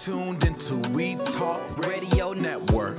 tuned into We Talk Radio Network.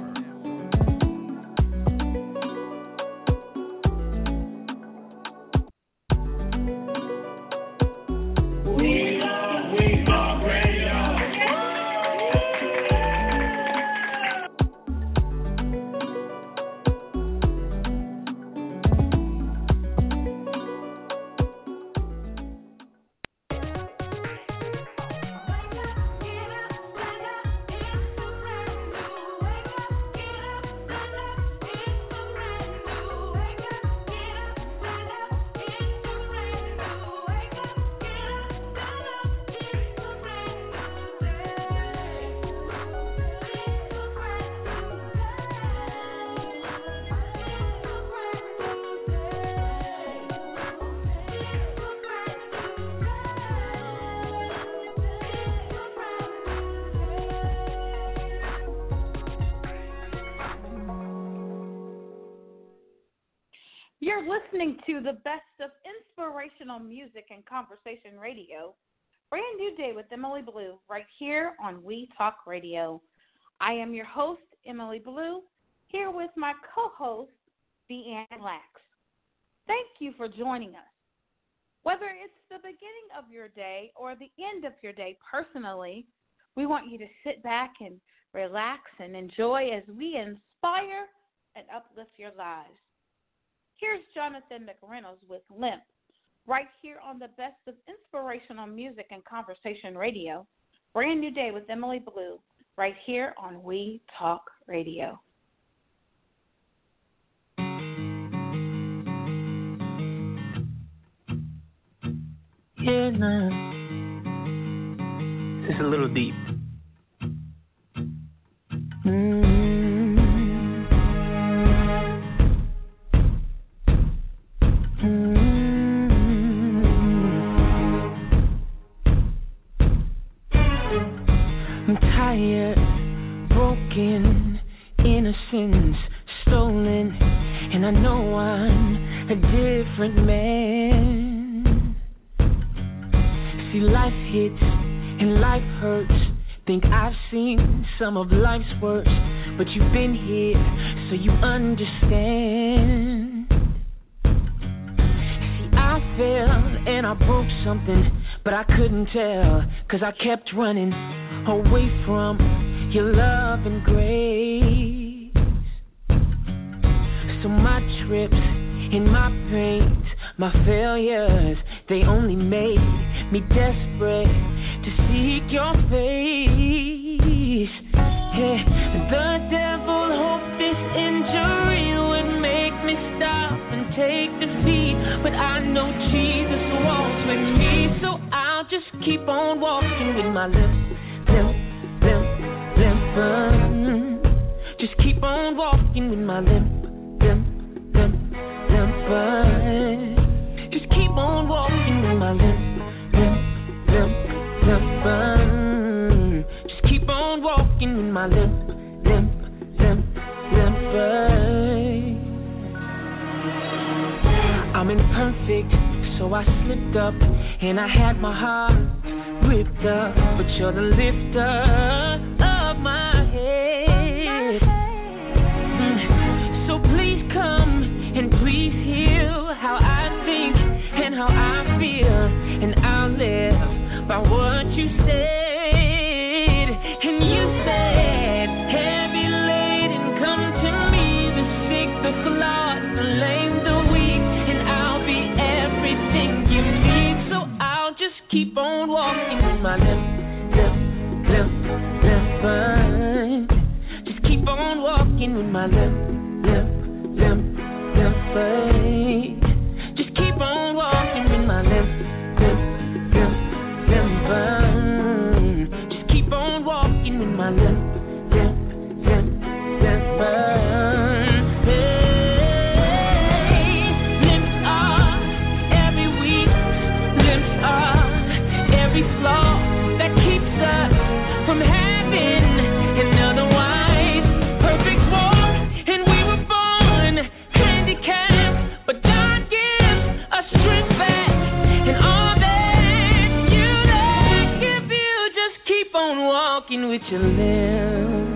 You're listening to the best of inspirational music and conversation radio. Brand new day with Emily Blue right here on We Talk Radio. I am your host, Emily Blue, here with my co-host, Deanne Lax. Thank you for joining us. Whether it's the beginning of your day or the end of your day personally, we want you to sit back and relax and enjoy as we inspire and uplift your lives. Here's Jonathan McReynolds with Limp, right here on the best of inspirational music and conversation radio. Brand new day with Emily Blue, right here on We Talk Radio. Yeah, nah. It's a little deep. Broken, innocence stolen, and I know I'm a different man. See, life hits and life hurts. Think I've seen some of life's worst, but you've been here, so you understand. See, I fell and I broke something, but I couldn't tell, 'cause I kept running away from your love and grace. So my trips and my pains, my failures, they only made me desperate to seek your face. Yeah, the devil hoped this injury would make me stop and take defeat, but I know Jesus walks with me, so I'll just keep on walking with my limp. Just keep on walking with my limp. Just keep on walking with my limp. Just keep on walking with my limp. I'm imperfect, so I slipped up and I had my heart ripped up, but you're the lifter of my head. So please come and please heal how I think and how I feel, and I'll live by what you said. And you said, heavy laden, come to me, the sick, the flawed, the lame, the weak, and I'll be everything you need. So I'll just keep on walking with my limp. you live.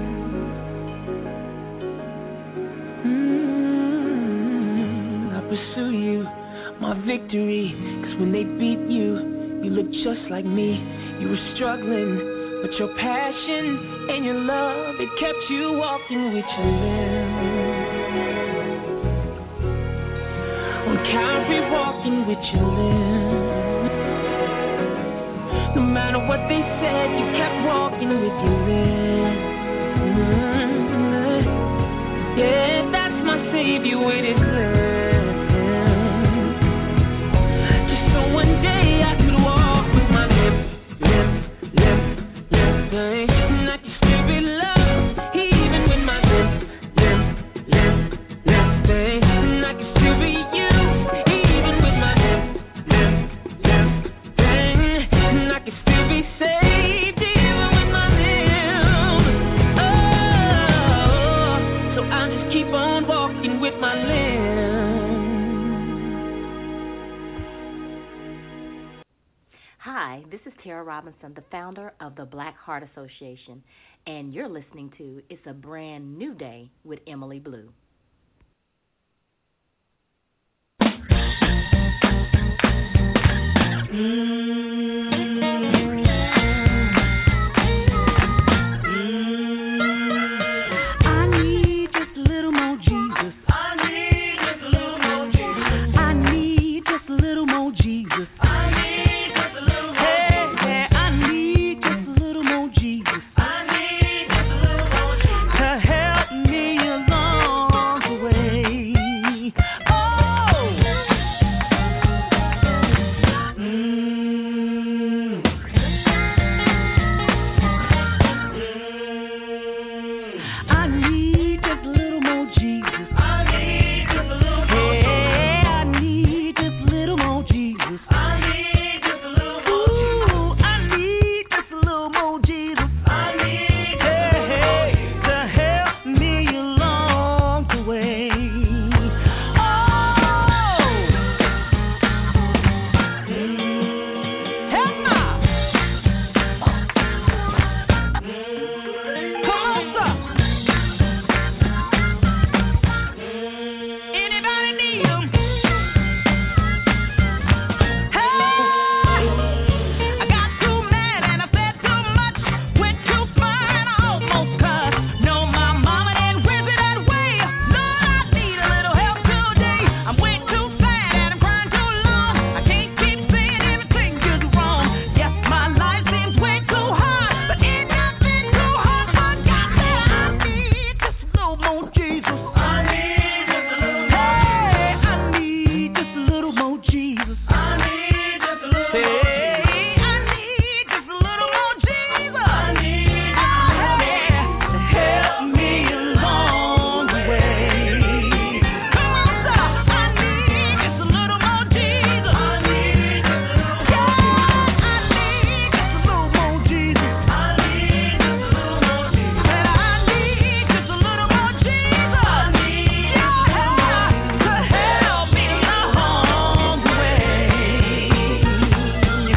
I pursue you, my victory. Cause when they beat you, you look just like me. You were struggling, but your passion and your love, it kept you walking with your live. On Calvary, walking with your live. No matter what they said, you kept walking with your live. Yeah, that's my Savior with his live. Just so one day I could walk with my live. And I can still be loved, even with my live. And I can still be you, even with my live. And I can still be saved, even with my live. Oh, so I'll just keep on walking with my live. Hi, this is Tara Robinson, the founder of the Black Heart Association, and you're listening to It's a Brand New Day with Emily Blue. I need just a little more Jesus. I need just a little more Jesus. I need just a little more Jesus. I need just a little more Jesus. Hey, I need just a little more Jesus. I need just a little more Jesus to help me along the way. I need just a little more Jesus. I need just a little more Jesus. Hey, I need just a little more Jesus. I need just a little more Jesus. Ooh, I need just a little more Jesus. I need to help me along the way. Help me. Come on, sir. Anybody need him? Hey, I got too mad and I said too much. Went too far and I almost cussed. No, my mama didn't whip it that way. Lord, I need a little help today. I'm way too fat and I'm crying too long. I can't keep saying everything is wrong. Yes, my life seems way too hard, but it got been too hard. I got there. I need just a little more Jesus. I need just a little more. Hey, I need just a little more Jesus. I need just a little more. Hey, I need just a little more Jesus. I need to help me along the way. Come on, sir. I need just a little more Jesus. I need just a little more. Yeah, I need just a little more Jesus. I need just a little more Jesus. And I need just a little more Jesus. I need to help me along the way.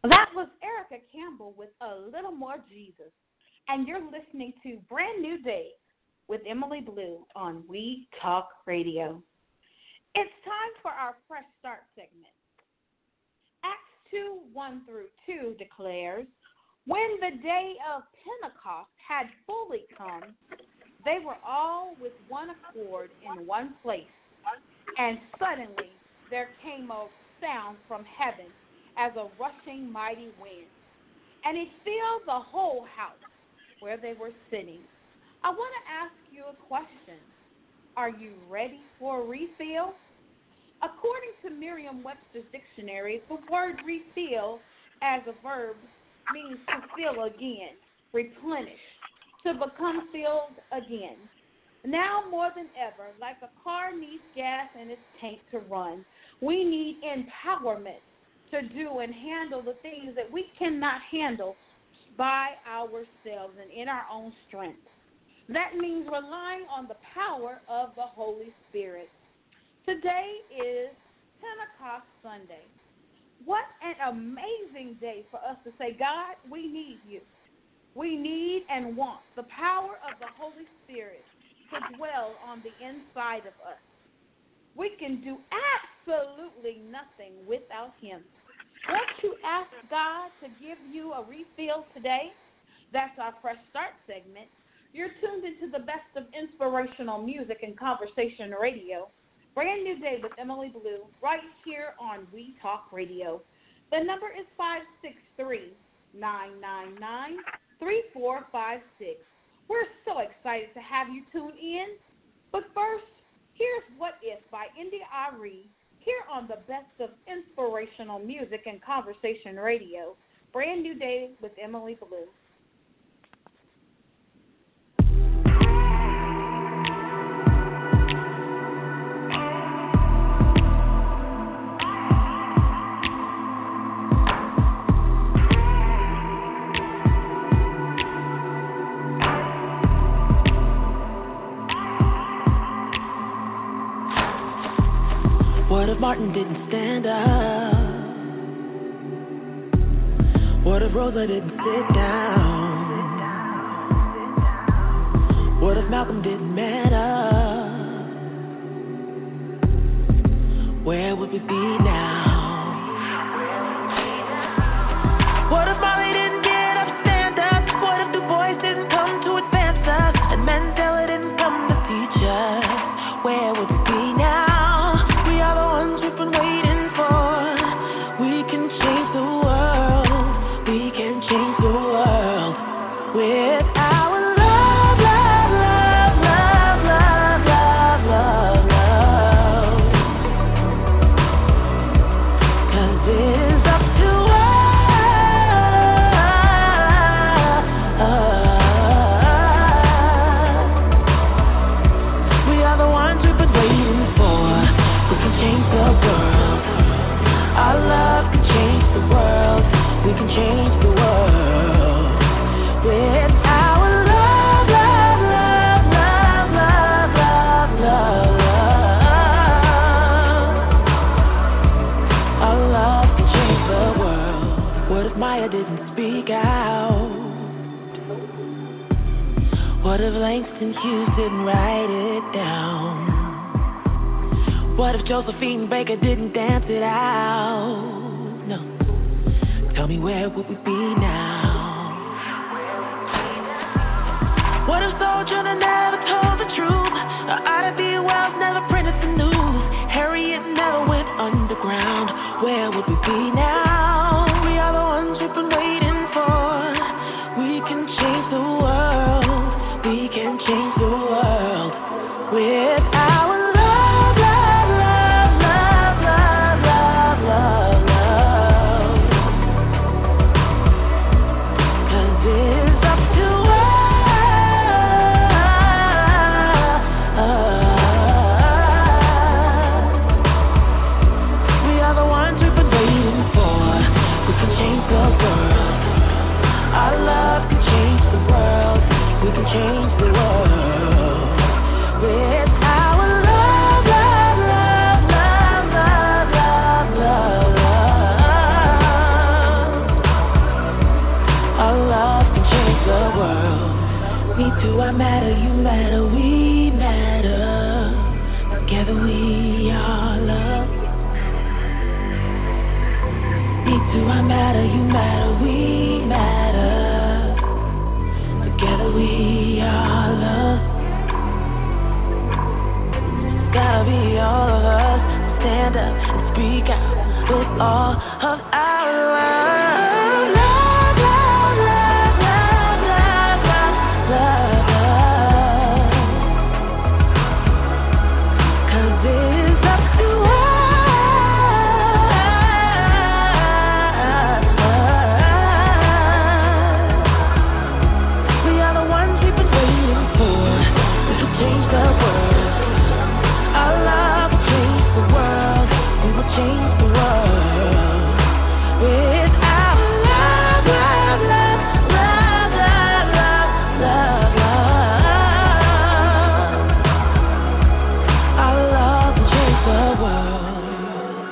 That was Erica Campbell with A Little More Jesus. And you're listening to Brand New Day with Emily Blue on We Talk Radio. It's time for our Fresh Start segment. Acts 2:1-2 declares, when the day of Pentecost had fully come, they were all with one accord in one place. And suddenly there came a sound from heaven as a rushing mighty wind, and it filled the whole house where they were sitting. I want to ask you a question. Are you ready for a refill? According to Merriam-Webster's dictionary, the word refill as a verb means to fill again, replenish, to become filled again. Now more than ever, like a car needs gas in its tank to run, we need empowerment to do and handle the things that we cannot handle by ourselves and in our own strength. That means relying on the power of the Holy Spirit. Today is Pentecost Sunday. What an amazing day for us to say, God, we need you. We need and want the power of the Holy Spirit to dwell on the inside of us. We can do absolutely nothing without him. Won't you ask God to give you a refill today? That's our Fresh Start segment. You're tuned into the best of inspirational music and conversation radio. Brand New Day with Emily Blue, right here on We Talk Radio. The number is 563-999-3456. We're so excited to have you tune in. But first, here's What If by India Arie, here on the best of inspirational music and conversation radio. Brand New Day with Emily Blue. What if Martin didn't stand up? What if Rosa didn't sit down? What if Malcolm didn't man up? Where would we be now? What if Molly didn't get up, stand up? What if Du Bois didn't come to advance us? And Mandela didn't come to teach us? Where would we be now? We've been waiting for. We can change the world. We can change the world with our love, love, love, love, love, love, love, love. 'Cause it's up to us. We are the ones we've been waiting for. We can change the world. Our love can change the world. We can change the world with our love, love, love, love, love, love, love, love. Our love can change the world. What if Maya didn't speak out? What if Langston Hughes didn't write it down? What if Josephine Baker didn't dance it out? No. Tell me, where would we be now? What if Soul Train never told the truth? Or Ida B. Wells never printed the news? Harriet never went underground? Where would we be now? We are the ones we've been waiting for. We can change the world. We can change the world with our for. do I matter? You matter, we matter. Together we are love. Gotta be all of us. Stand up and speak out with all of our love. Love, love, love, love, love, love, love. 'Cause it's up to us. We are the ones we've been waiting for. We will change the world. Our love will change the world. We will change the world. With our love, love, love, love, love, love, love. Our love will change the world.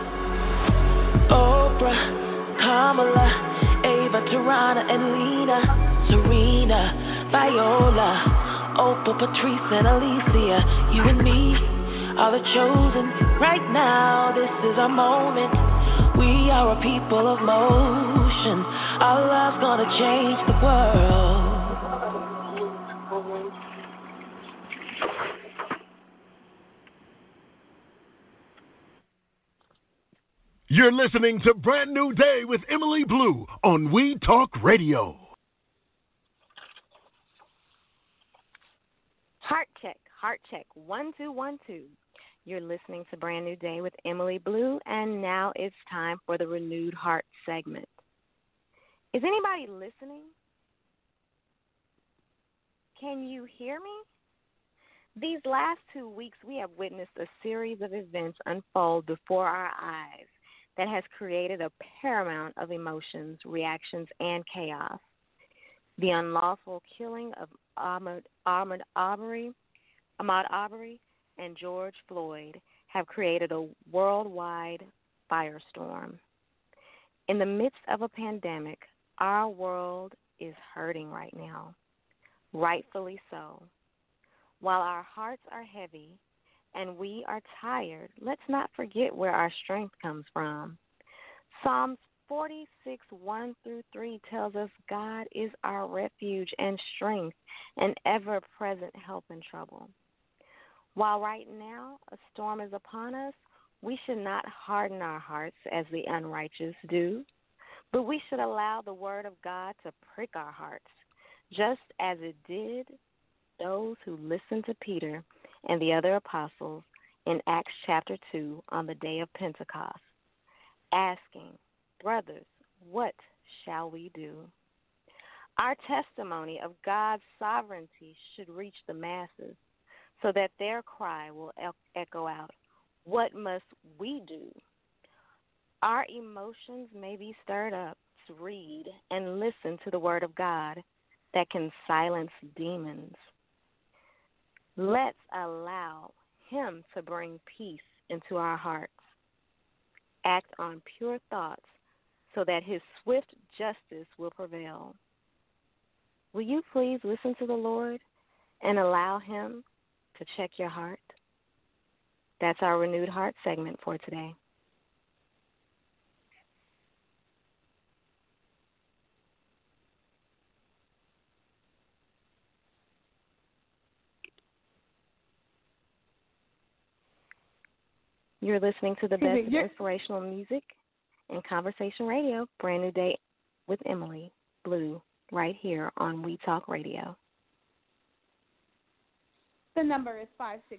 Oprah, Kamala, Ava, Tarana, and Lena, Serena, Viola, Oprah, Patrice, and Alicia. You and me are the chosen. Right now, this is our moment. We are a people of motion. Our love's gonna change the world. You're listening to Brand New Day with Emily Blue on We Talk Radio. Heart check, 1 2 1 2. You're listening to Brand New Day with Emily Blue, and now it's time for the Renewed Heart segment. Is anybody listening? Can you hear me? These last 2 weeks, we have witnessed a series of events unfold before our eyes that has created a paramount of emotions, reactions, and chaos. The unlawful killing of Ahmaud Arbery and George Floyd have created a worldwide firestorm. In the midst of a pandemic, our world is hurting right now, rightfully so. While our hearts are heavy and we are tired, let's not forget where our strength comes from. Psalms 46, 1 through 3 tells us God is our refuge and strength, an ever-present help in trouble. While right now a storm is upon us, we should not harden our hearts as the unrighteous do, but we should allow the word of God to prick our hearts, just as it did those who listened to Peter and the other apostles in Acts chapter 2 on the day of Pentecost, asking, "Brothers, what shall we do?" Our testimony of God's sovereignty should reach the masses so that their cry will echo out, "What must we do?" Our emotions may be stirred up to read and listen to the word of God that can silence demons. Let's allow Him to bring peace into our hearts. Act on pure thoughts so that His swift justice will prevail. Will you please listen to the Lord and allow Him to check your heart? That's our Renewed Heart segment for today. You're listening to the best of inspirational music and conversation radio, Brand New Day with Emily Blue, right here on We Talk Radio. The number is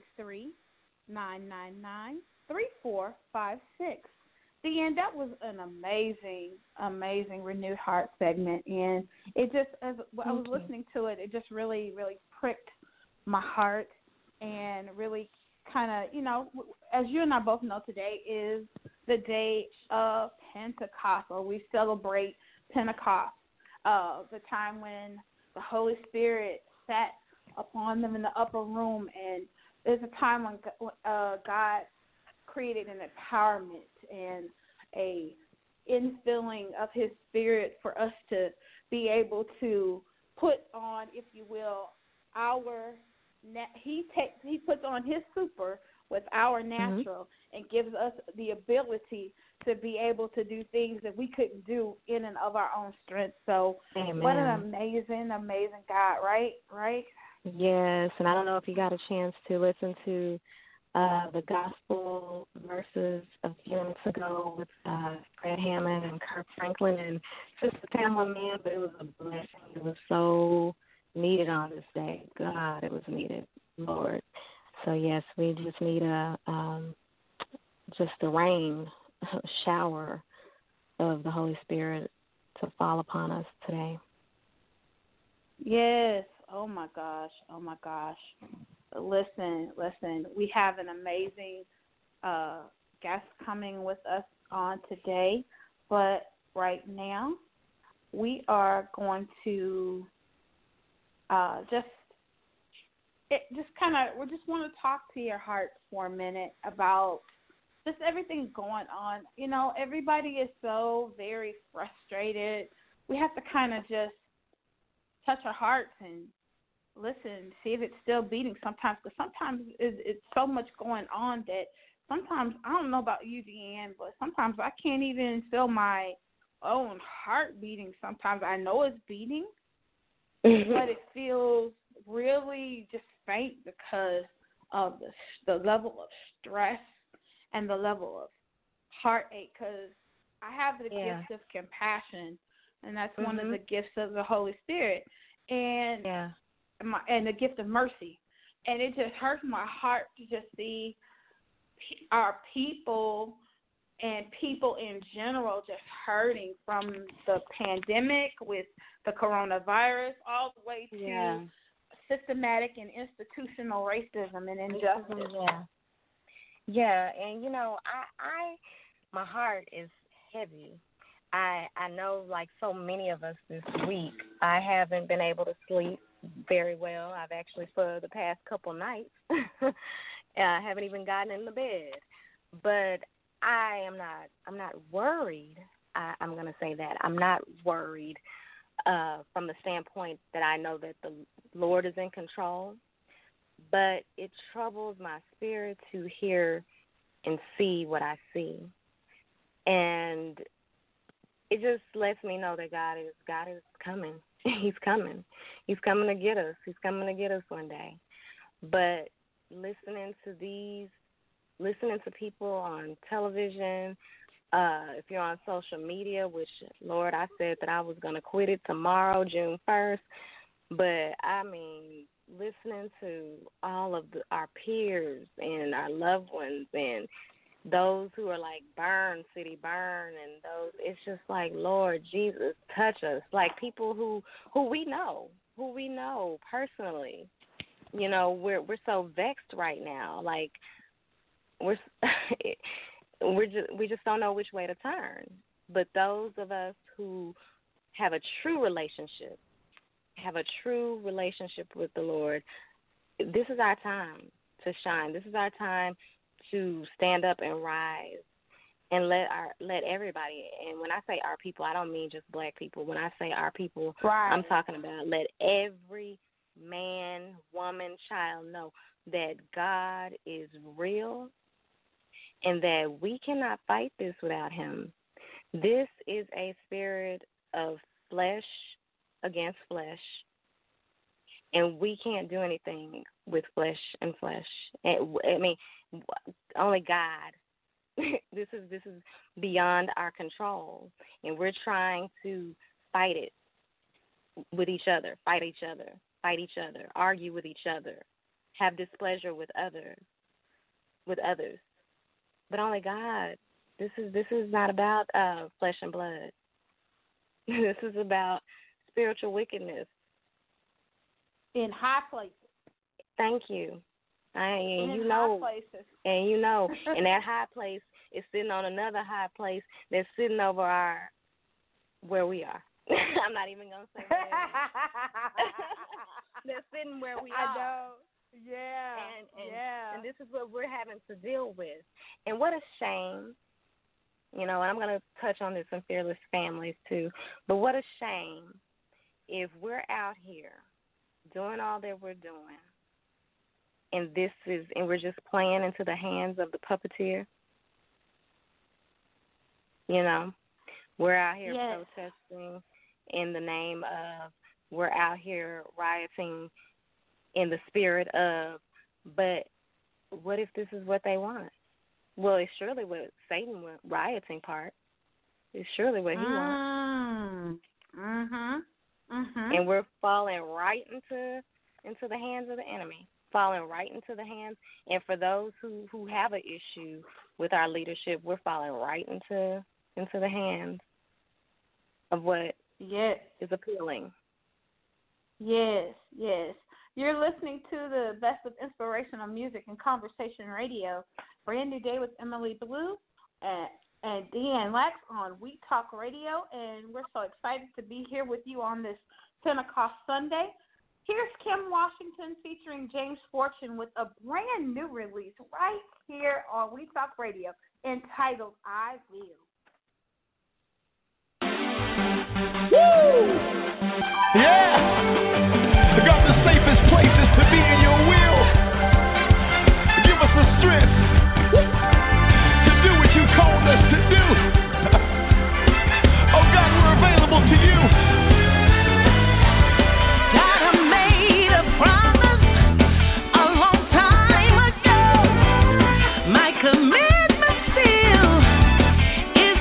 563-999-3456. Deanne, that was an amazing Renewed Heart segment, and it just, as I was listening to it, it just really, really pricked my heart and really kind of, as you and I both know, today is the day of Pentecost, or we celebrate Pentecost, the time when the Holy Spirit sat upon them in the upper room, and there's a time when God created an empowerment and a infilling of His Spirit for us to be able to put on, if you will, He puts on His super with our natural and gives us the ability to be able to do things that we couldn't do in and of our own strength. So Amen. What an amazing, amazing God, right? Right? Yes, and I don't know if you got a chance to listen to the gospel verses a few minutes ago with Fred Hammond and Kirk Franklin and Sister Pamela Mann, but it was a blessing. It was so needed on this day. God, it was needed, Lord. So yes, we just need just the rain, shower of the Holy Spirit to fall upon us today. Yes. Oh my gosh. Oh my gosh. Listen. We have an amazing guest coming with us on today, but right now we are going to we just want to talk to your heart for a minute about just everything going on. You know, everybody is so very frustrated. We have to kind of just touch our hearts and listen, see if it's still beating sometimes, because sometimes it's so much going on that sometimes, I don't know about you, Deanne, but sometimes I can't even feel my own heart beating. Sometimes I know it's beating, but it feels really just faint because of the level of stress and the level of heartache, because I have the gift of compassion, and that's one of the gifts of the Holy Spirit, and the gift of mercy. And it just hurts my heart to just see our people and people in general just hurting from the pandemic with the coronavirus all the way to systematic and institutional racism and injustice. Yeah, and you know, I my heart is heavy. I know, like so many of us this week, I haven't been able to sleep very well. I've actually, for the past couple nights, I haven't even gotten in the bed. But I'm not worried. I'm going to say that. I'm not worried from the standpoint that I know that the Lord is in control. But it troubles my spirit to hear and see what I see. And it just lets me know that God is coming. He's coming. He's coming to get us. He's coming to get us one day. But listening to people on television, if you're on social media, which, Lord, I said that I was going to quit it tomorrow, June 1st. But, I mean, listening to all of our peers and our loved ones and those who are like burn, city burn, and those, it's just like, Lord Jesus, touch us. Like people who we know personally. You know, we're so vexed right now. Like we just don't know which way to turn. But those of us who have a true relationship with the Lord, this is our time to shine. This is our time to stand up and rise and let everybody, and when I say our people, I don't mean just black people. When I say our people, I'm talking about let every man, woman, child know that God is real and that we cannot fight this without him. This is a spirit of flesh against flesh, and we can't do anything with flesh and flesh. I mean, only God. This is beyond our control, and we're trying to fight it with each other, fight each other, argue with each other, have displeasure with others. But only God. This is not about flesh and blood. This is about spiritual wickedness in high places. Thank you. And that high place is sitting on another high place that's sitting over where we are. I'm not even going to say that. They're sitting where we are. I know. Yeah. And this is what we're having to deal with. And what a shame, you know, and I'm going to touch on this in Fearless Families too, but what a shame if we're out here doing all that we're doing, and we're just playing into the hands of the puppeteer. You know, we're out here Yes. protesting in the name of, we're out here rioting in the spirit of, but what if this is what they want? Well, it's surely what Satan wants, rioting part. It's surely what he wants. And we're falling right into the hands of the enemy, falling right into the hands. And for those who have an issue with our leadership, we're falling right into the hands of what is appealing. Yes, yes. You're listening to the best of inspirational music and conversation radio. Brand New Day with Emily Blue and Deanne Lax on We Talk Radio. And we're so excited to be here with you on this Pentecost Sunday. Here's Kim Washington featuring James Fortune with a brand new release right here on We Talk Radio entitled I Will. Woo! Yeah! I got the safest places to be in your will. Give us the strength to do what you called us to do. Oh God, we're available to you. God made a promise a long time ago. My commitment still is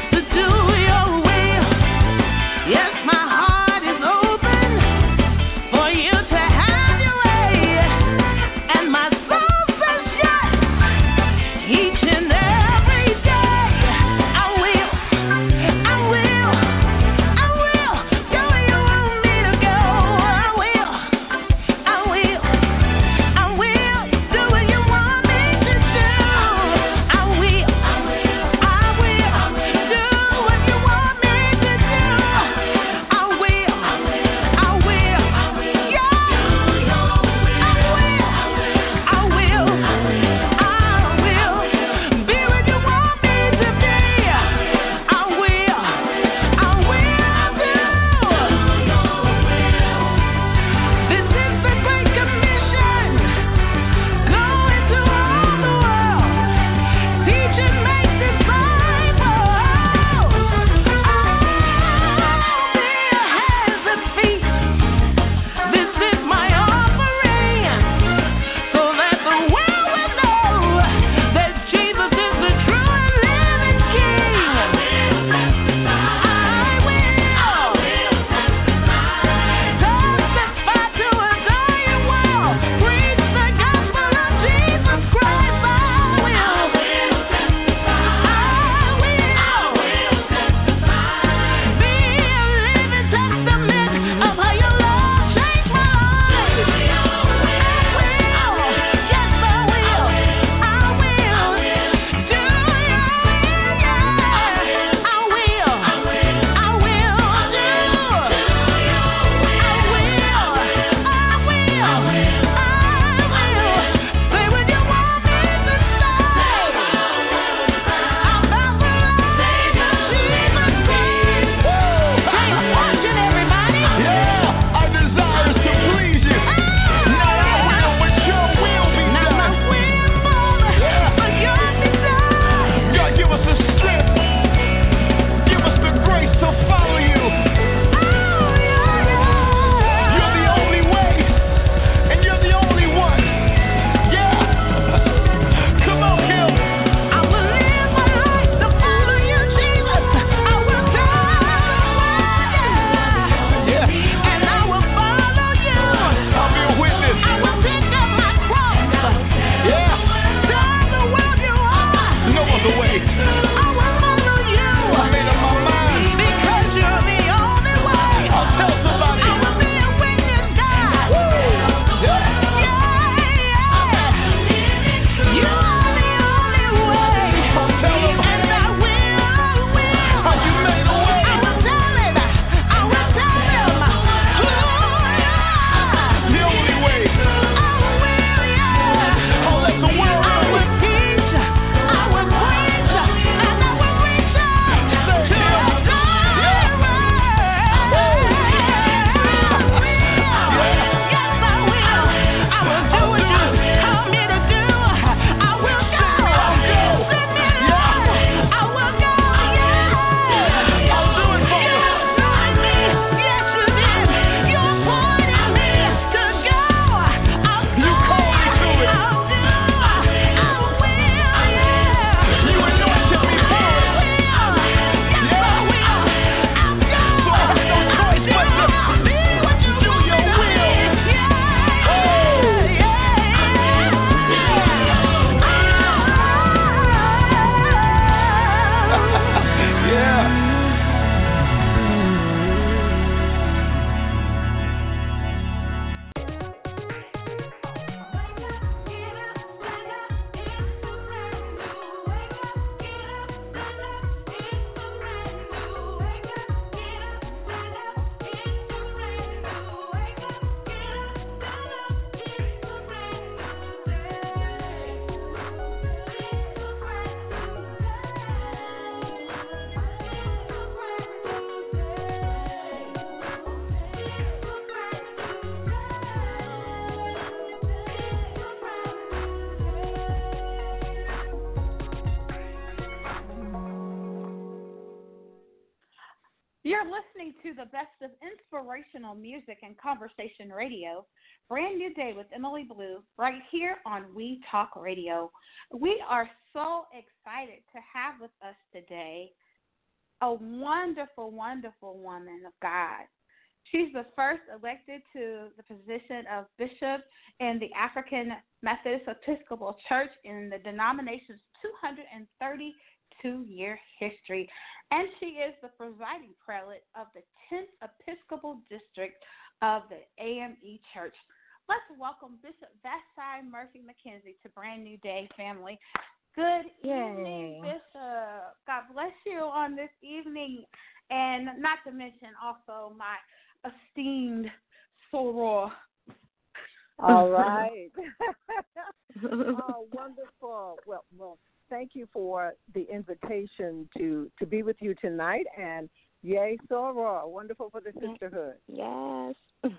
You're listening to the best of inspirational music and conversation radio. Brand New Day with Emily Blue right here on We Talk Radio. We are so excited to have with us today a wonderful, wonderful woman of God. She's the first elected to the position of bishop in the African Methodist Episcopal Church in the denomination's 232-year history. And she is the presiding prelate of the 10th Episcopal District of the AME Church. Let's welcome Bishop Vashti Murphy McKenzie to Brand New Day, family. Good evening, Bishop. God bless you on this evening. And not to mention also my esteemed soror. All right. Oh, wonderful. Well, thank you for the invitation to be with you tonight. And yay, soror. Wonderful for the sisterhood. Yes.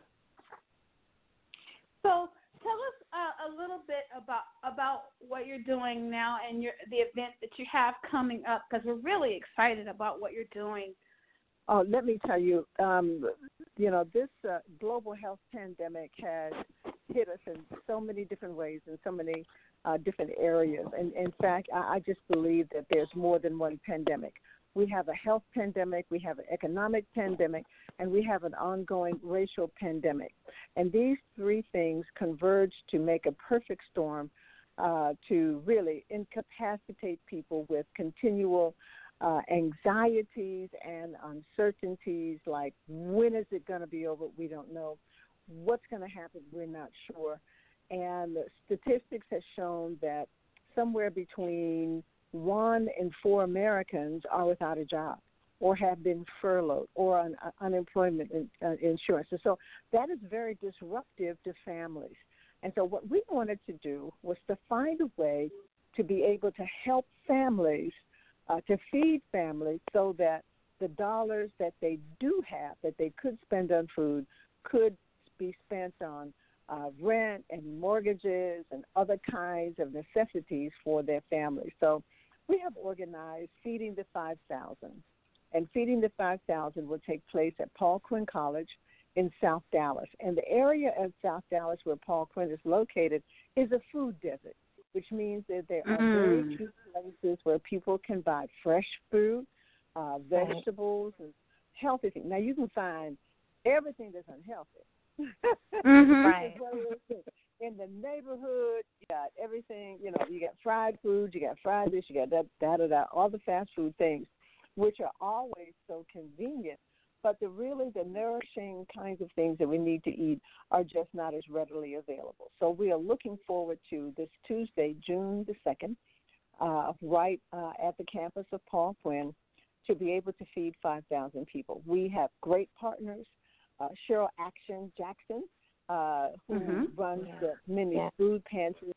So tell us a little bit about what you're doing now and the event that you have coming up, because we're really excited about what you're doing. Oh, let me tell you, this global health pandemic has hit us in so many different ways, in so many different areas. And in fact, I just believe that there's more than one pandemic. We have a health pandemic, we have an economic pandemic, and we have an ongoing racial pandemic. And these three things converge to make a perfect storm to really incapacitate people with continual anxieties and uncertainties, like when is it going to be over? We don't know. What's going to happen? We're not sure. And the statistics have shown that somewhere between 1 in 4 Americans are without a job or have been furloughed or on unemployment insurance. And so that is very disruptive to families. And so what we wanted to do was to find a way to be able to help families, to feed families, so that the dollars that they do have, that they could spend on food, could be spent on rent and mortgages and other kinds of necessities for their families. So we have organized Feeding the 5,000. And Feeding the 5,000 will take place at Paul Quinn College in South Dallas. And the area of South Dallas where Paul Quinn is located is a food desert, which means that there are very few places where people can buy fresh fruit, vegetables, and healthy things. Now, you can find everything that's unhealthy. Right. In the neighborhood, you got everything, you got fried food, you got fried this, you got that, all the fast food things, which are always so convenient. But the nourishing kinds of things that we need to eat are just not as readily available. So we are looking forward to this Tuesday, June the 2nd, right at the campus of Paul Quinn, to be able to feed 5,000 people. We have great partners. Cheryl Action Jackson, who runs the mini food pantry,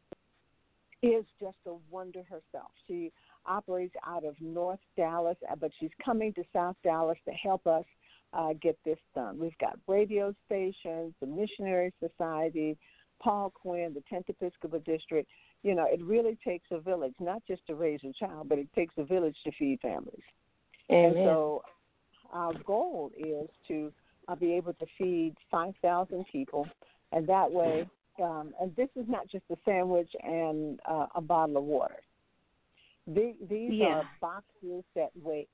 is just a wonder herself. She operates out of North Dallas, but she's coming to South Dallas to help us get this done. We've got radio stations, the Missionary Society, Paul Quinn, the 10th Episcopal District. It really takes a village, not just to raise a child, but it takes a village to feed families. Amen. And so our goal is to be able to feed 5,000 people, and that way, and this is not just a sandwich and a bottle of water. These are boxes that weigh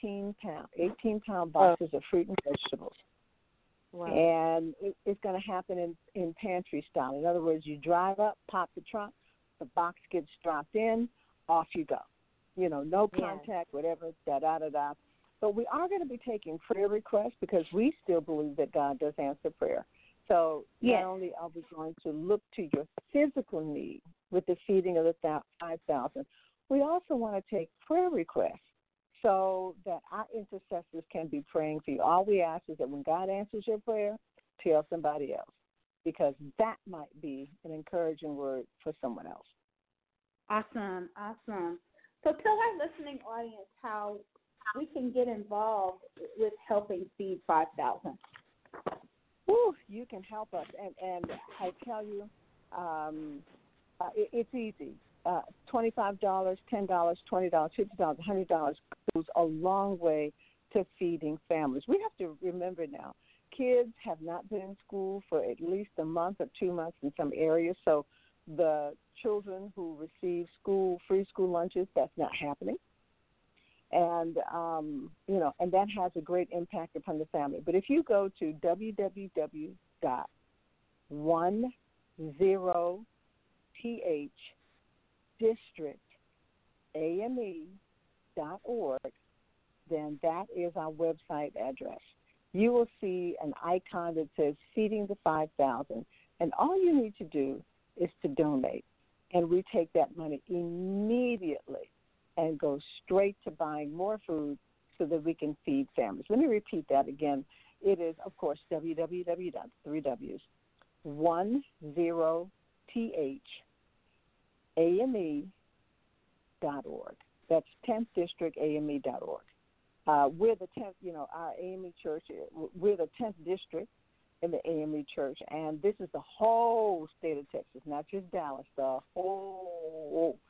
18-pound boxes of fruit and vegetables. Wow. And it's going to happen in pantry style. In other words, you drive up, pop the trunk, the box gets dropped in, off you go. No contact, whatever, da-da-da-da. But we are going to be taking prayer requests because we still believe that God does answer prayer. So not only are we going to look to your physical need with the feeding of the 5,000, we also want to take prayer requests so that our intercessors can be praying for you. All we ask is that when God answers your prayer, tell somebody else, because that might be an encouraging word for someone else. Awesome. So tell our listening audience how we can get involved with helping feed 5,000. You can help us, and I tell you, it's easy. $25, $10, $20, $50, $100 goes a long way to feeding families. We have to remember now, kids have not been in school for at least a month or 2 months in some areas, so the children who receive free school lunches, that's not happening. And, and that has a great impact upon the family. But if you go to www.10thdistrictame.org, then that is our website address. You will see an icon that says Feeding the 5,000, and all you need to do is to donate, and we take that money immediately and go straight to buying more food so that we can feed families. Let me repeat that again. It is, of course, www.10thdistrictame.org. That's 10th District AME.org. We're the 10th, our AME church, we're the 10th district in the AME church, and this is the whole state of Texas, not just Dallas, the whole.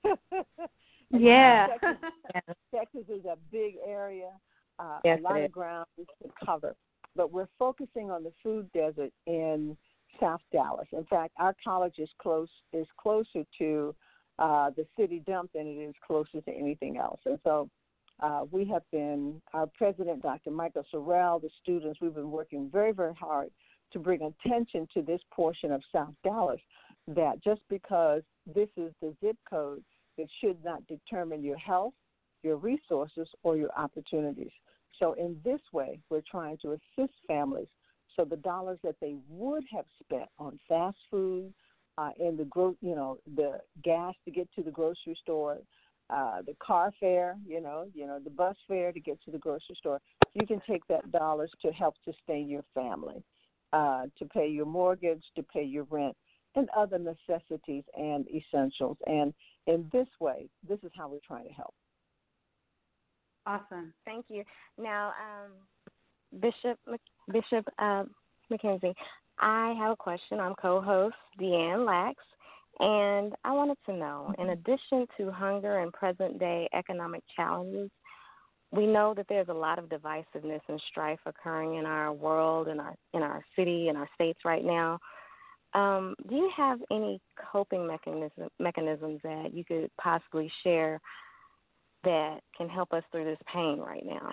Yeah. Texas is a big area, yes, a lot of ground to cover, but we're focusing on the food desert in South Dallas. In fact, our college is closer to the city dump than it is closer to anything else. And so we have been, our president, Dr. Michael Sorrell, the students, we've been working very, very hard to bring attention to this portion of South Dallas, that just because this is the zip code, it should not determine your health, your resources, or your opportunities. So in this way, we're trying to assist families so the dollars that they would have spent on fast food, in the gas to get to the grocery store, the car fare, the bus fare to get to the grocery store, you can take that dollars to help sustain your family, to pay your mortgage, to pay your rent, and other necessities and essentials. And in this way, this is how we're trying to help. Awesome. Thank you. Now, Bishop McKenzie, I have a question. I'm co-host Deanne Lax, and I wanted to know, in addition to hunger and present-day economic challenges, we know that there's a lot of divisiveness and strife occurring in our world, in our city, in our states right now. Do you have any coping mechanisms that you could possibly share that can help us through this pain right now?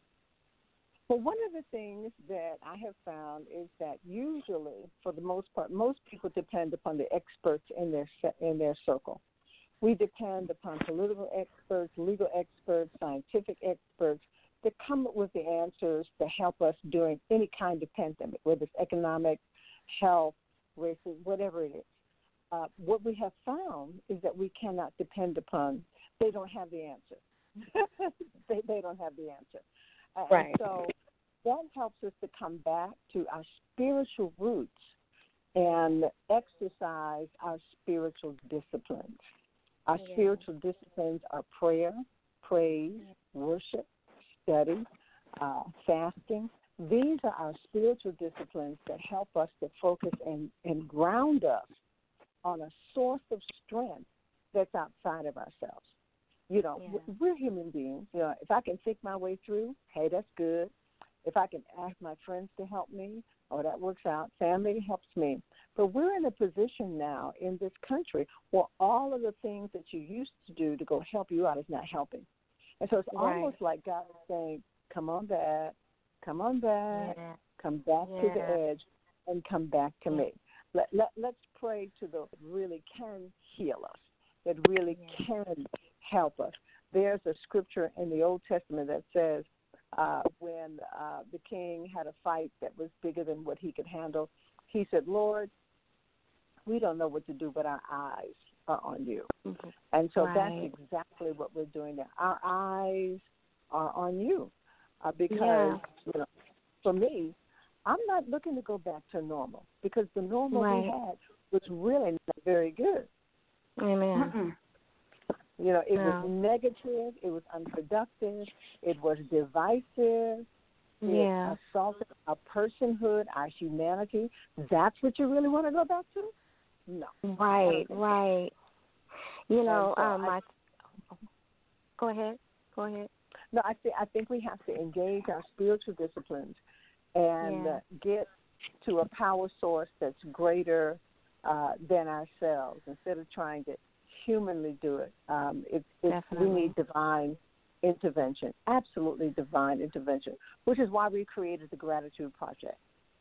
Well, one of the things that I have found is that usually, for the most part, most people depend upon the experts in their circle. We depend upon political experts, legal experts, scientific experts to come up with the answers to help us during any kind of pandemic, whether it's economic, health, racism, whatever it is. What we have found is that we cannot depend upon, they don't have the answer. they don't have the answer. Right. And so that helps us to come back to our spiritual roots and exercise our spiritual disciplines. Our spiritual disciplines are prayer, praise, worship, study, fasting. These are our spiritual disciplines that help us to focus and ground us on a source of strength that's outside of ourselves. We're human beings. If I can think my way through, hey, that's good. If I can ask my friends to help me, that works out. Family helps me. But we're in a position now in this country where all of the things that you used to do to go help you out is not helping. And so it's almost like God is saying, come on back, come back to the edge, and come back to me. Let's pray to those that really can heal us, that really can help us. There's a scripture in the Old Testament that says when the king had a fight that was bigger than what he could handle, he said, Lord, we don't know what to do, but our eyes are on you. Mm-hmm. And so that's exactly what we're doing now. Our eyes are on you because, for me, I'm not looking to go back to normal because the normal we had was really not very good. Amen. Mm-mm. It was negative, it was unproductive, it was divisive, it assaulted our personhood, our humanity. That's what you really want to go back to? No. Right. Go ahead. No, I think we have to engage our spiritual disciplines and get to a power source that's greater than ourselves instead of trying to humanly do it. We need divine intervention, absolutely divine intervention, which is why we created the Gratitude Project.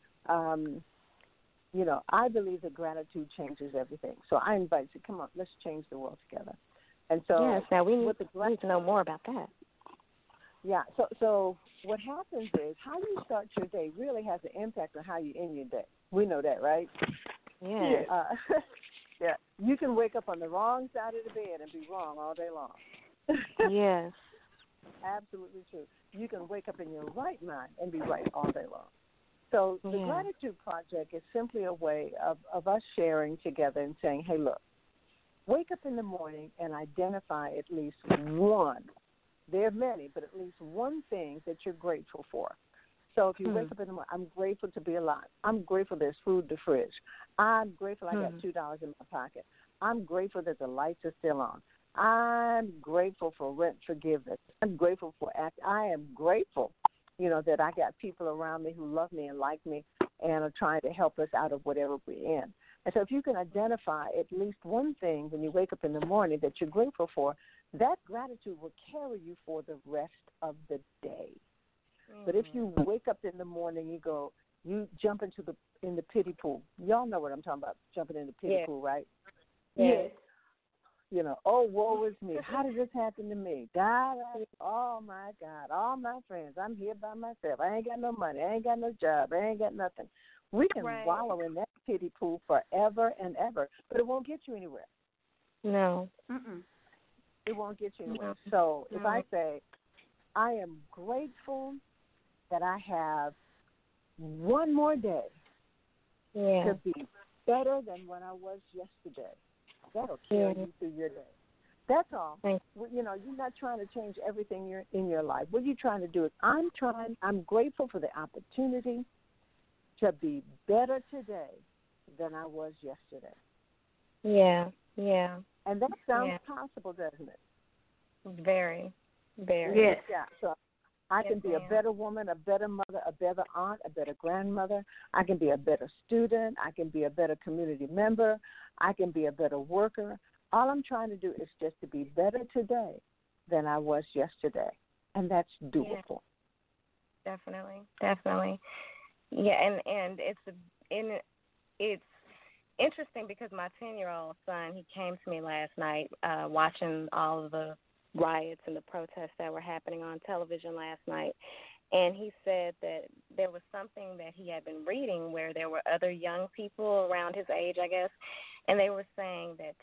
I believe that gratitude changes everything. So I invite you, come on, let's change the world together. And so, yes, now we need to know more about that. Yeah, so what happens is how you start your day really has an impact on how you end your day. We know that, right? Yeah. Yeah. You can wake up on the wrong side of the bed and be wrong all day long. Yes. Absolutely true. You can wake up in your right mind and be right all day long. So the Gratitude Project is simply a way of us sharing together and saying, hey, look, wake up in the morning and identify at least one. There are many, but at least one thing that you're grateful for. So if you wake up in the morning, I'm grateful to be alive. I'm grateful there's food in the fridge. I'm grateful I got $2 in my pocket. I'm grateful that the lights are still on. I'm grateful for rent forgiveness. I'm grateful for I am grateful, that I got people around me who love me and like me and are trying to help us out of whatever we're in. And so if you can identify at least one thing when you wake up in the morning that you're grateful for, that gratitude will carry you for the rest of the day. But if you wake up in the morning, you jump in the pity pool. Y'all know what I'm talking about, jumping in the pity pool, right? Yes. Oh, woe is me. How did this happen to me? God, oh, my God, all my friends, I'm here by myself. I ain't got no money. I ain't got no job. I ain't got nothing. We can wallow in that pity pool forever and ever, but it won't get you anywhere. No. It won't get you anywhere. So if I say, I am grateful that I have one more day to be better than when I was yesterday. That'll carry you through your day. That's all. You're not trying to change everything in your life. What you're trying to do is I'm grateful for the opportunity to be better today than I was yesterday. Yeah, yeah. And that sounds possible, doesn't it? Very, very. Yes. Yeah. So I can be a better woman, a better mother, a better aunt, a better grandmother. I can be a better student. I can be a better community member. I can be a better worker. All I'm trying to do is just to be better today than I was yesterday. And that's doable. Yeah. Definitely. Yeah, and it's interesting because my 10-year-old son, he came to me last night watching all of the riots and the protests that were happening on television last night. And he said that there was something that he had been reading where there were other young people around his age, I guess, and they were saying that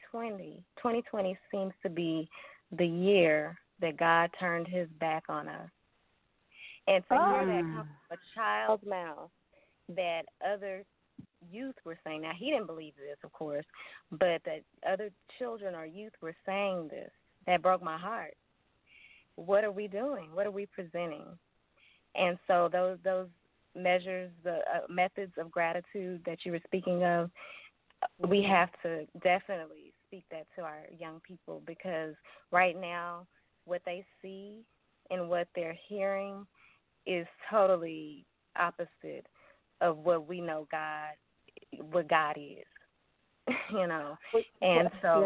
2020 seems to be the year that God turned his back on us. And to hear that come from a child's mouth that other youth were saying, now he didn't believe this, of course, but that other children or youth were saying this, that broke my heart. What are we doing? What are we presenting? And so those measures, the methods of gratitude that you were speaking of, we have to definitely speak that to our young people, because right now what they see and what they're hearing is totally opposite of what we know what God is, And so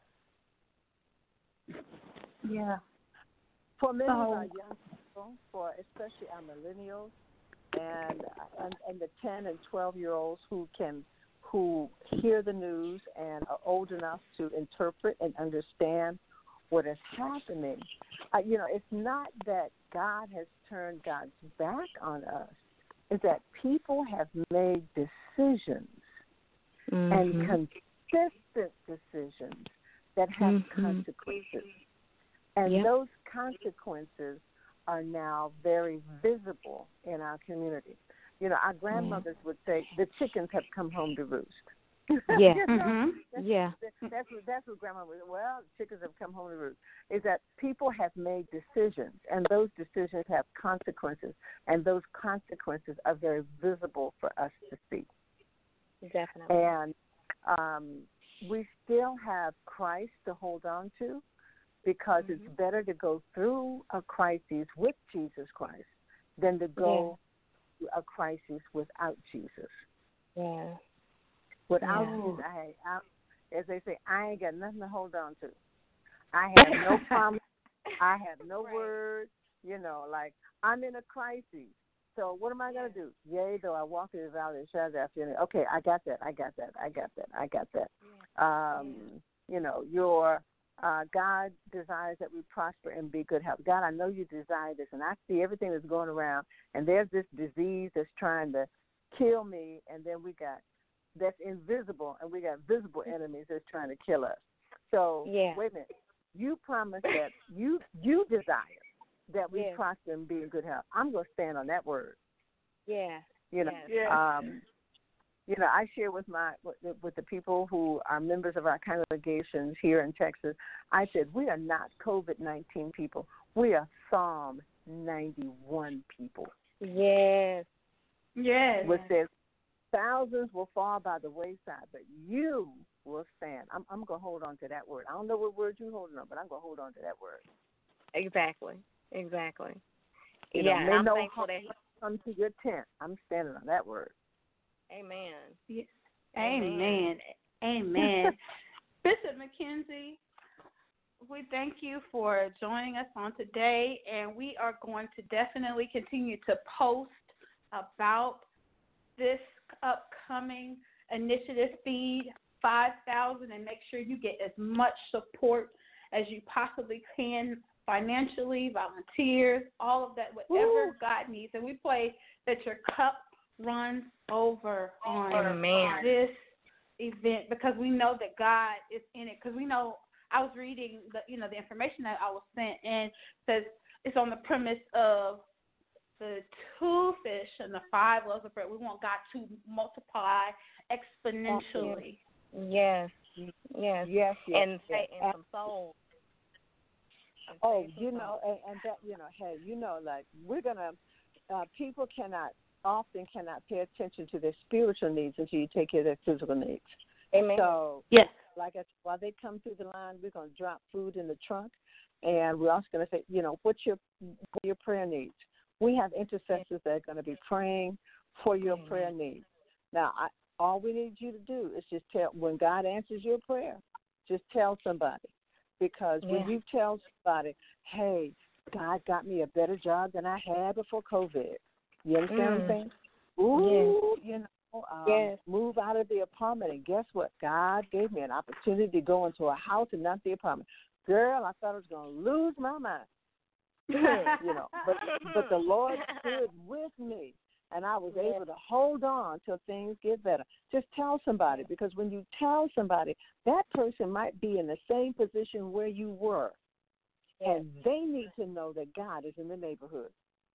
yeah. For many of our young people, for especially our millennials and the 10 and 12-year-olds who hear the news and are old enough to interpret and understand what is happening, it's not that God has turned God's back on us. It's that people have made decisions and consistent decisions that have consequences. And those consequences are now very visible in our community. Our grandmothers would say, the chickens have come home to roost. Yeah. That's what grandma would say. Well, the chickens have come home to roost. Is that people have made decisions, and those decisions have consequences, and those consequences are very visible for us to see. Definitely. And we still have Christ to hold on to. because it's better to go through a crisis with Jesus Christ than to go through a crisis without Jesus. Yeah. Without Jesus, as they say, I ain't got nothing to hold on to. I have no promise. I have no words. You know, like, I'm in a crisis. So what am I going to do? Yea, though I walk through the valley of the shadow of death. Okay, I got that. You know, your God desires that we prosper and be good health. God, I know you desire this, and I see everything that's going around, and there's this disease that's trying to kill me, and then we got that's invisible, and we got visible enemies that's trying to kill us. So wait a minute. You promised that you desire that we prosper and be in good health. I'm going to stand on that word. Yeah. You know, you know, I share with the people who are members of our congregations here in Texas. I said, we are not COVID-19 people. We are Psalm 91 people. Yes. Yes. Which says, thousands will fall by the wayside, but you will stand. I'm going to hold on to that word. I don't know what word you're holding on, but I'm going to hold on to that word. Exactly. You know, I'm thankful that he come to your tent. I'm standing on that word. Amen. Yes. Amen. Bishop McKenzie, we thank you for joining us on today, and we are going to definitely continue to post about this upcoming initiative, Feed 5,000, and make sure you get as much support as you possibly can, financially, volunteers, all of that, whatever God needs. And we pray that your cup runs over on this event, because we know that God is in it. Because we know, I was reading the information that I was sent, and it says it's on the premise of the 2 fish and the 5 loaves of bread. We want God to multiply exponentially. Yes. And some souls. Oh, you know, and that, you know, hey, you know, like, we're going to, people often cannot pay attention to their spiritual needs until you take care of their physical needs. Amen. So, like I said, while they come through the line, we're going to drop food in the trunk, and we're also going to say, you know, what's your prayer needs? We have intercessors that are going to be praying for your prayer needs. Now, all we need you to do is just when God answers your prayer, just tell somebody. Because when you tell somebody, hey, God got me a better job than I had before COVID. You understand what I'm saying? Ooh, you know, move out of the apartment, and guess what? God gave me an opportunity to go into a house and not the apartment. Girl, I thought I was going to lose my mind. You know, but the Lord stood with me, and I was able to hold on till things get better. Just tell somebody, because when you tell somebody, that person might be in the same position where you were, and they need to know that God is in the neighborhood.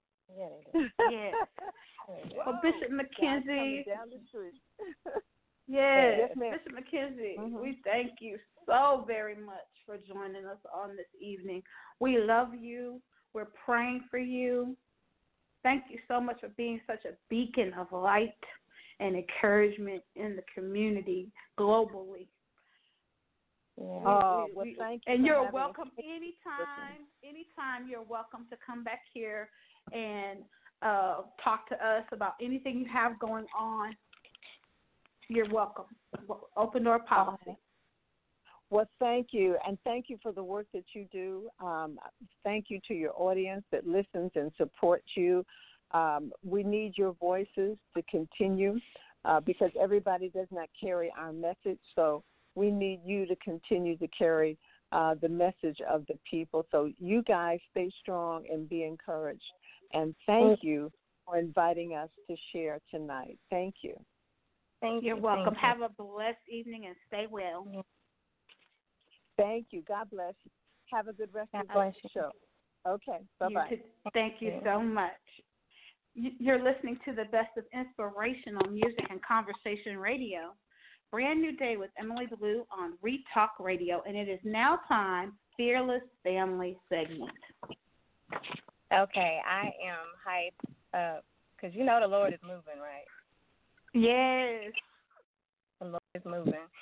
Well, Bishop McKenzie. Down the street. Yes, Bishop McKenzie, we thank you so very much for joining us on this evening. We love you. We're praying for you. Thank you so much for being such a beacon of light and encouragement in the community globally. Thank you. And you're welcome anytime. Anytime you're welcome to come back here and talk to us about anything you have going on. You're welcome. Open door policy. Well, thank you, and thank you for the work that you do. Thank you to your audience that listens and supports you. We need your voices to continue because everybody does not carry our message, so we need you to continue to carry the message of the people. So you guys stay strong and be encouraged. And thank you for inviting us to share tonight. Thank you. You're welcome. Have a blessed evening and stay well. Thank you. God bless you. Have a good rest of the show. Okay. Bye-bye. Thank you so much. You're listening to the best of inspirational music and conversation radio. Brand New Day with Emily Blue on Retalk Radio, and it is now time, Fearless Family segment. Okay, I am hyped because you know the Lord is moving, right? Yes. The Lord is moving.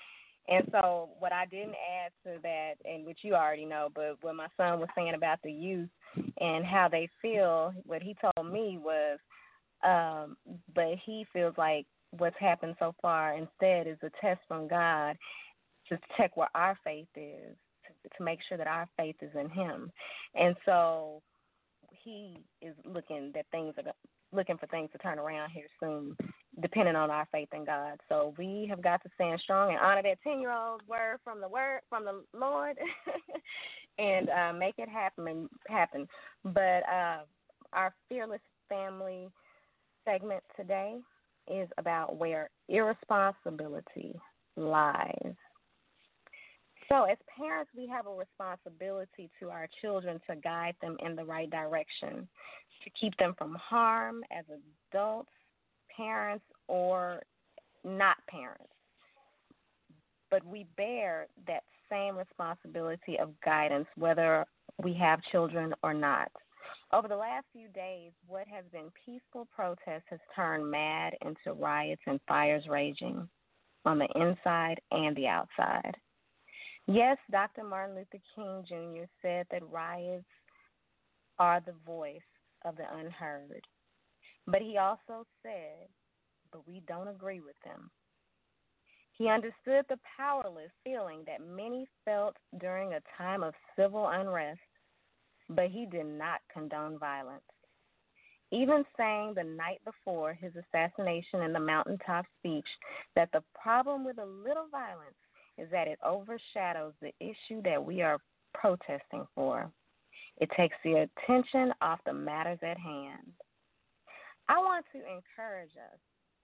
And so what I didn't add to that, and which you already know, but what my son was saying about the youth and how they feel, what he told me was, but he feels like what's happened so far instead is a test from God to check where our faith is, to make sure that our faith is in him. And so he is looking for things to turn around here soon, depending on our faith in God. So we have got to stand strong and honor that 10-year-old's word from the Lord, and make it happen. But our Fearless Family segment today is about where irresponsibility lies. So as parents, we have a responsibility to our children to guide them in the right direction, to keep them from harm as adults, parents, or not parents. But we bear that same responsibility of guidance, whether we have children or not. Over the last few days, what has been peaceful protest has turned mad into riots and fires raging on the inside and the outside. Yes, Dr. Martin Luther King Jr. said that riots are the voice of the unheard. But he also said, but we don't agree with them. He understood the powerless feeling that many felt during a time of civil unrest, but he did not condone violence. Even saying the night before his assassination in the mountaintop speech that the problem with a little violence is that it overshadows the issue that we are protesting for. It takes the attention off the matters at hand. I want to encourage us,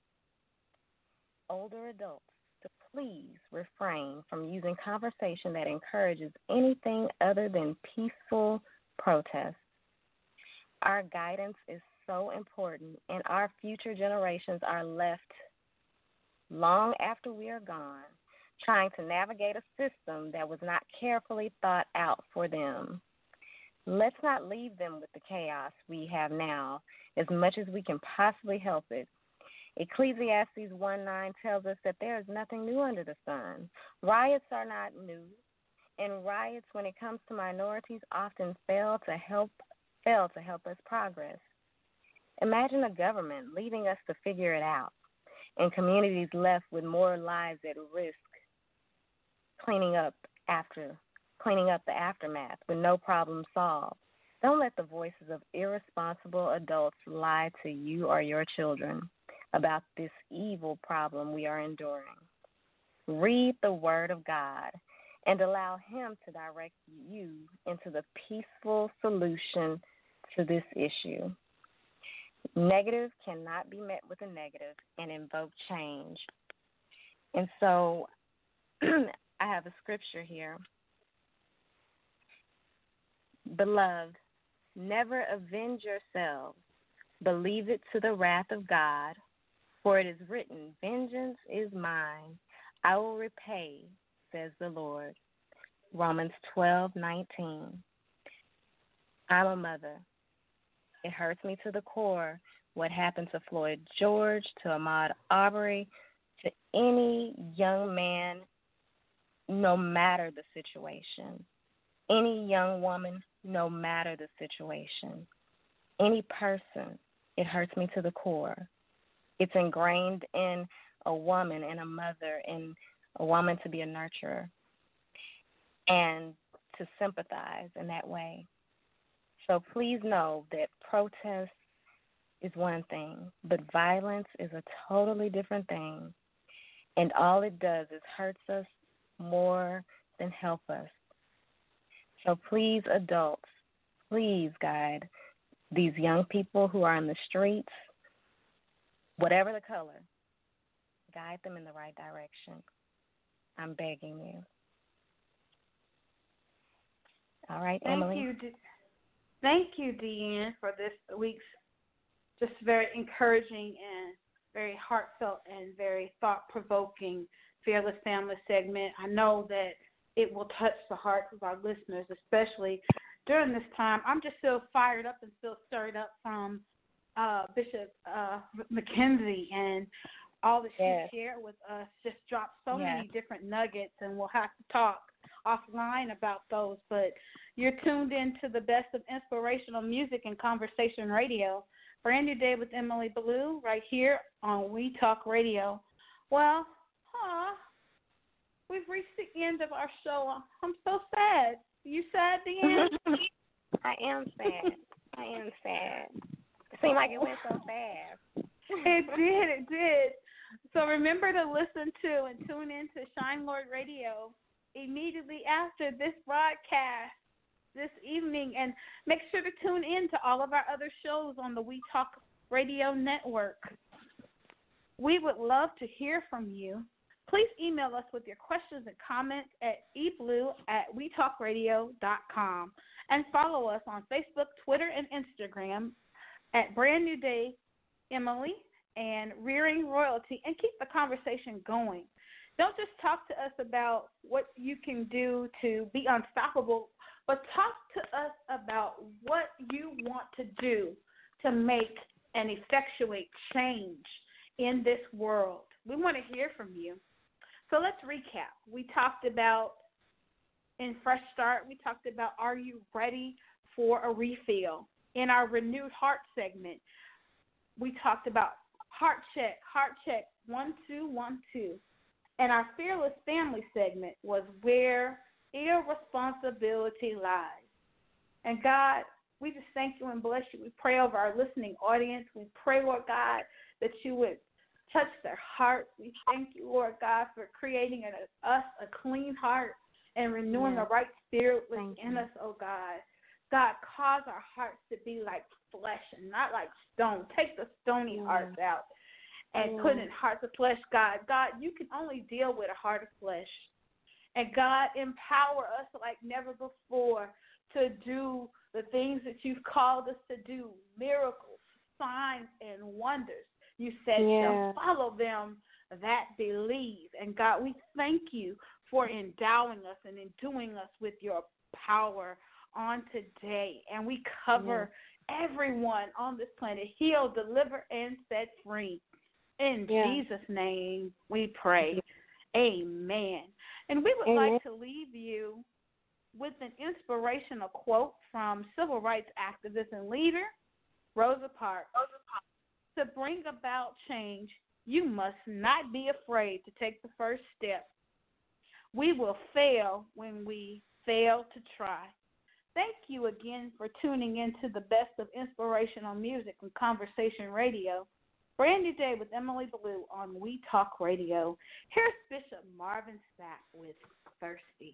older adults, to please refrain from using conversation that encourages anything other than peaceful protest. Our guidance is so important, and our future generations are left long after we are gone, trying to navigate a system that was not carefully thought out for them. Let's not leave them with the chaos we have now as much as we can possibly help it. Ecclesiastes 1:9 tells us that there is nothing new under the sun. Riots are not new, and riots, when it comes to minorities, often fail to help us progress. Imagine a government leaving us to figure it out, and communities left with more lives at risk, cleaning up the aftermath with no problem solved. Don't let the voices of irresponsible adults lie to you or your children about this evil problem we are enduring. Read the Word of God and allow Him to direct you into the peaceful solution to this issue. Negative cannot be met with a negative and invoke change. And so I have a scripture here. Beloved, never avenge yourselves, but leave it to the wrath of God, for it is written, vengeance is mine, I will repay, says the Lord. Romans 12:19. I'm a mother. It hurts me to the core what happened to Floyd George, to Ahmaud Arbery, to any young man, no matter the situation. Any young woman, no matter the situation. Any person, it hurts me to the core. It's ingrained in a woman and a mother and a woman to be a nurturer and to sympathize in that way. So please know that protest is one thing, but violence is a totally different thing. And all it does is hurts us more than help us. So please, adults, please guide these young people who are in the streets, whatever the color, guide them in the right direction. I'm begging you. All right, Emily? Thank you, Deanne, for this week's just very encouraging and very heartfelt and very thought-provoking Fearless Family segment. I know that it will touch the hearts of our listeners, especially during this time. I'm just so fired up and still stirred up from Bishop McKenzie and all that she Yes. shared with us just dropped so Yes. many different nuggets, and we'll have to talk offline about those. But you're tuned into the best of inspirational music and conversation radio. Brand New Day with Emily Blue right here on We Talk Radio. Well, we've reached the end of our show. I'm so sad. You sad, Deanne? I am sad. It seemed like it went so fast. It did. So remember to listen to and tune in to Shine Lord Radio immediately after this broadcast this evening, and make sure to tune in to all of our other shows on the We Talk Radio network. We would love to hear from you. Please email us with your questions and comments at eblue@wetalkradio.com, and follow us on Facebook, Twitter, and Instagram at Brand New Day Emily and Rearing Royalty, and keep the conversation going. Don't just talk to us about what you can do to be unstoppable, but talk to us about what you want to do to make and effectuate change in this world. We want to hear from you. So let's recap. We talked about, in Fresh Start, we talked about, are you ready for a refill? In our Renewed Heart segment, we talked about heart check, 1212. And our Fearless Family segment was where irresponsibility lies. And God, we just thank you and bless you. We pray over our listening audience. We pray, Lord God, that you would touch their hearts. We thank you, Lord God, for creating in us a clean heart and renewing a right spirit within us, oh God. God, cause our hearts to be like flesh and not like stone. Take the stony hearts out and put in hearts of flesh, God. God, you can only deal with a heart of flesh. And God, empower us like never before to do the things that you've called us to do, miracles, signs, and wonders. You said shall follow them that believe. And God, we thank you for endowing us and enduing us with your power on today. And we cover everyone on this planet, heal, deliver, and set free. In Jesus' name we pray. Amen. And we would like to leave you with an inspirational quote from civil rights activist and leader Rosa Parks. To bring about change, you must not be afraid to take the first step. We will fail when we fail to try. Thank you again for tuning in to the best of inspirational music and conversation radio. Brand New Day with Emily Blue on We Talk Radio. Here's Bishop Marvin Sapp with Thirsty.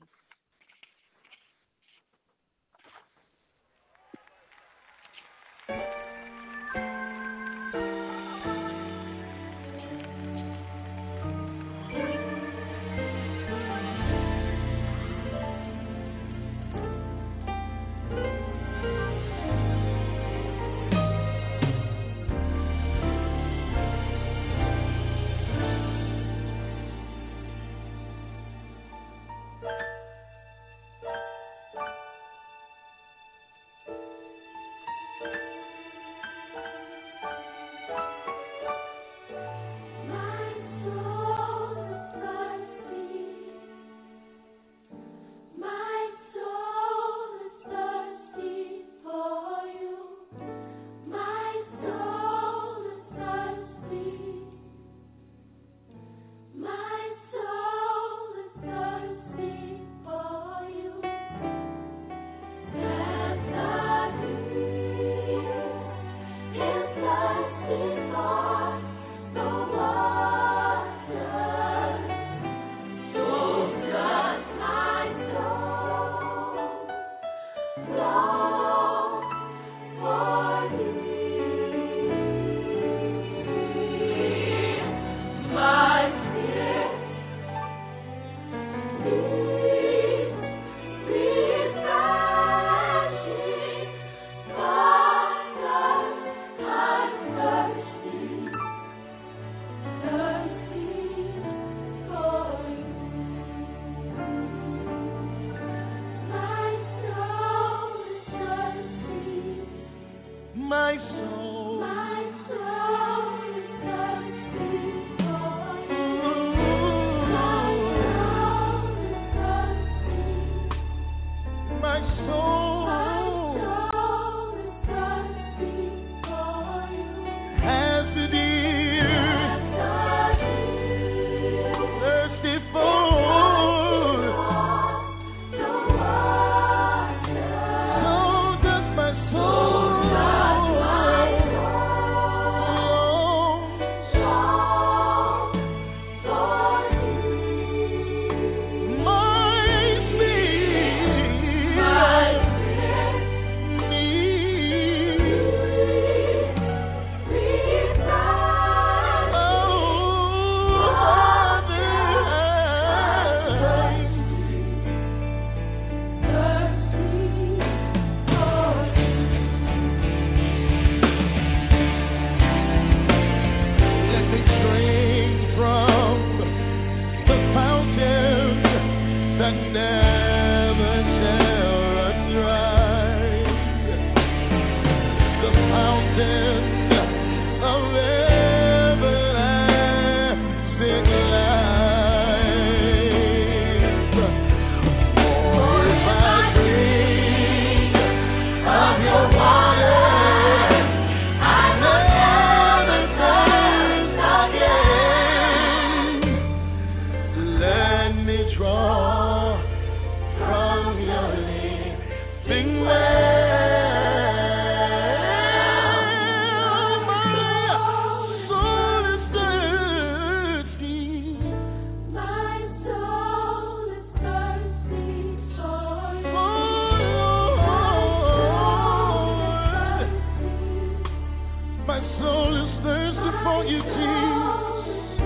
My soul is thirsty for you, Jesus.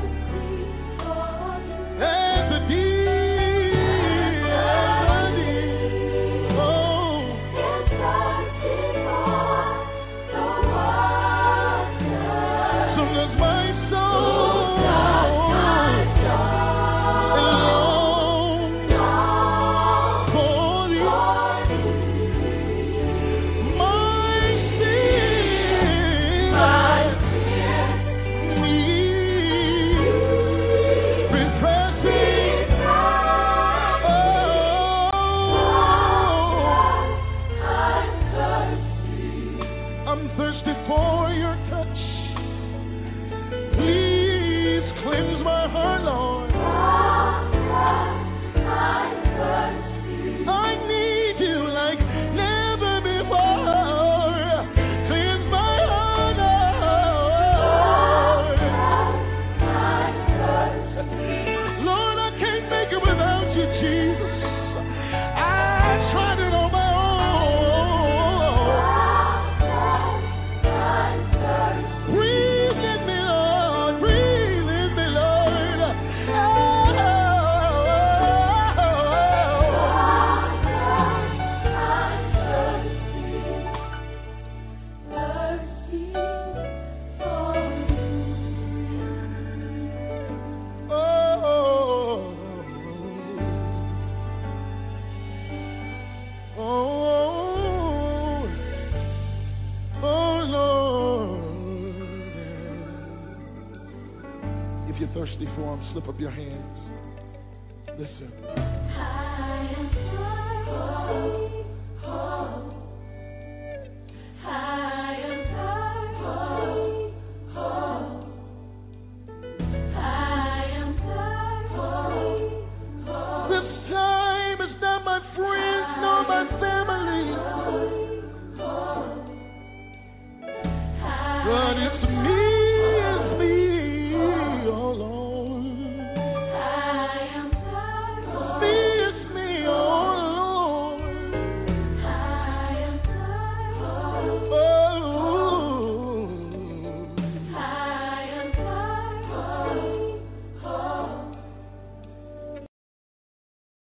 As the deep, oh. So does my soul long for you. If you're thirsty for him, slip up your hands. Listen. I am thirsty. I am thirsty. I am thirsty. This time it's not my friends nor my family, but it's me.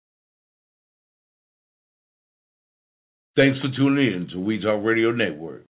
Thanks for tuning in to We Talk Radio Network.